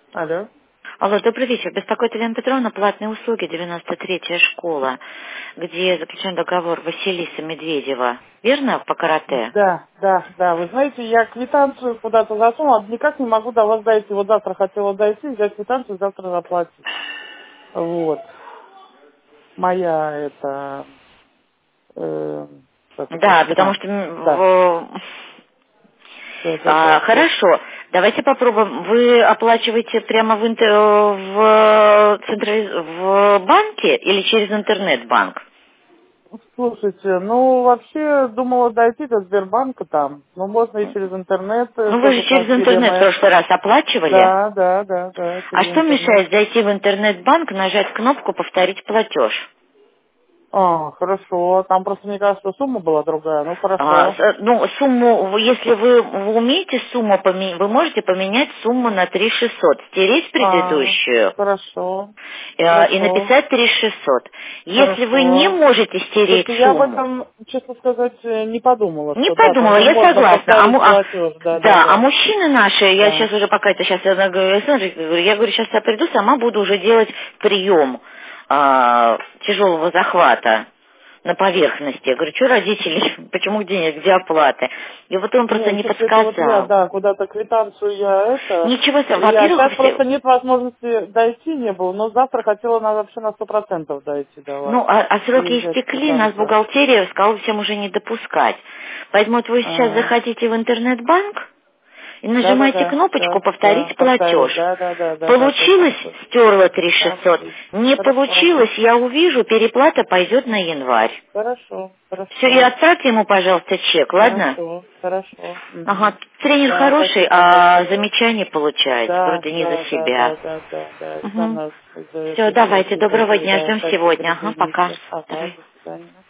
Алло. Алло, добрый вечер. Беспокоит Елена Петровна, платные услуги, 93-я школа, где заключен договор Василиса Медведева. Верно, по карате? Да. Вы знаете, я квитанцию куда-то засунула, никак не могу до вас дойти. Вот завтра хотела дойти, взять квитанцию, завтра заплатить. Вот. Моя это... как это, Да, потому вина. что... Да. Да. Хорошо, давайте попробуем. Вы оплачиваете прямо в банке или через интернет-банк? Слушайте, ну вообще думала дойти до Сбербанка там. Ну можно и через интернет, Ну, вы тоже же через Транспилия интернет в моя. прошлый раз оплачивали. Да, А через что интернет. мешает зайти в интернет-банк, нажать кнопку «Повторить платеж»? Хорошо. Там просто, мне кажется, сумма была другая. Ну, хорошо. Ну, сумму, если вы умеете сумму, вы можете поменять сумму на 3600, стереть предыдущую Хорошо. и Хорошо. написать 3600. Если вы не Хорошо. можете стереть Просто я об сумму, этом, честно сказать, не подумала, не что да, там подумала, же я можно согласна. повторить платеж. Да, а мужчины наши, я Да. сейчас уже пока это сейчас, я говорю, Александр, я говорю, сейчас я приду, сама буду уже делать прием тяжелого захвата на поверхности. Я говорю, что родители, почему денег, где оплаты? И вот он просто Не, не слушайте, это вот я, подсказал. да, куда-то квитанцию я это... Ничего, Я во-первых, сейчас просто нет возможности дойти не было, но завтра хотела вообще на 100% дойти до вас. ну, а И сроки взять истекли, нас квитанцию. бухгалтерия сказала всем уже не допускать. Поэтому вот вы сейчас Ага. заходите в интернет-банк, и нажимаете Да, кнопочку «Повторить повторить, платеж». да, Получилось, точно. стерла 3600. Отлично. Не Хорошо, получилось, я увижу, переплата пойдет на январь. хорошо, Все, и хорошо, отправьте ему, пожалуйста, чек, ладно? хорошо. Мгм. Ага, тренер Да, хороший, спасибо а большое. замечание получает, вроде не за себя. Да, и за Угу. нас, за Все, эту давайте, сессию доброго такую, дня, да, ждем спасибо, сегодня. Ага, пока. извините. Ага, Давай. до свидания.